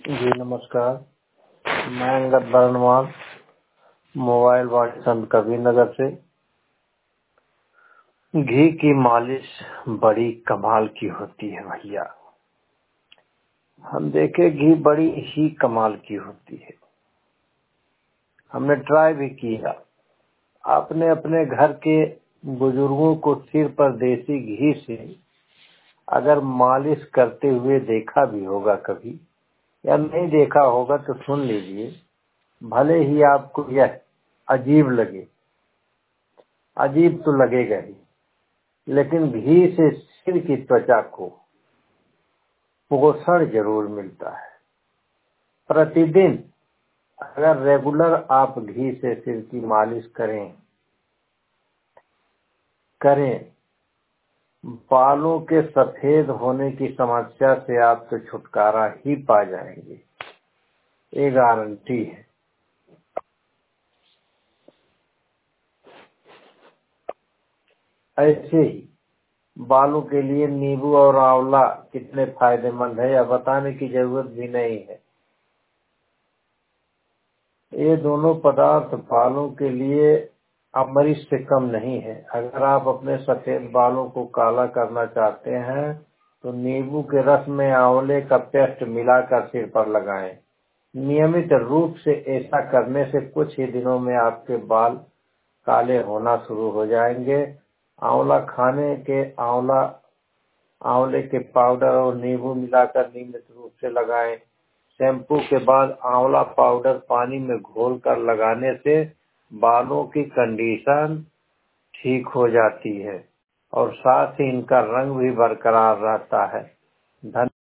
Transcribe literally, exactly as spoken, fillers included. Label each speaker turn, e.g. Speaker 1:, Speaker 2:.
Speaker 1: जी नमस्कार। मैं Angad Barnwal, mobile ward संत कबीर नगर से। घी की मालिश बड़ी कमाल की होती है भैया। हम देखे घी बड़ी ही कमाल की होती है। हमने ट्राई भी किया। आपने अपने घर के बुजुर्गों को सिर पर देसी घी से अगर मालिश करते हुए देखा भी होगा कभी, या नहीं देखा होगा तो सुन लीजिए। भले ही आपको यह अजीब लगे, अजीब तो लगेगा ही, लेकिन घी से सिर की त्वचा को पोषण जरूर मिलता है। प्रतिदिन अगर रेगुलर आप घी से सिर की मालिश करें करें बालों के सफेद होने की समस्या से आप तो छुटकारा ही पा जाएंगे, ये गारंटी है। ऐसे ही बालों के लिए नींबू और आंवला कितने फायदेमंद है यह बताने की जरूरत भी नहीं है। ये दोनों पदार्थ बालों के लिए अमृत से कम नहीं है। अगर आप अपने सफेद बालों को काला करना चाहते हैं तो नींबू के रस में आंवले का पेस्ट मिलाकर सिर पर लगाएं। नियमित रूप से ऐसा करने से कुछ ही दिनों में आपके बाल काले होना शुरू हो जाएंगे। आंवला खाने के आंवला आंवले के पाउडर और नींबू मिलाकर नियमित रूप से लगाएं। शैम्पू के बाद आंवला पाउडर पानी में घोलकर लगाने से बालों की कंडीशन ठीक हो जाती है और साथ ही इनका रंग भी बरकरार रहता है। धन्यवाद।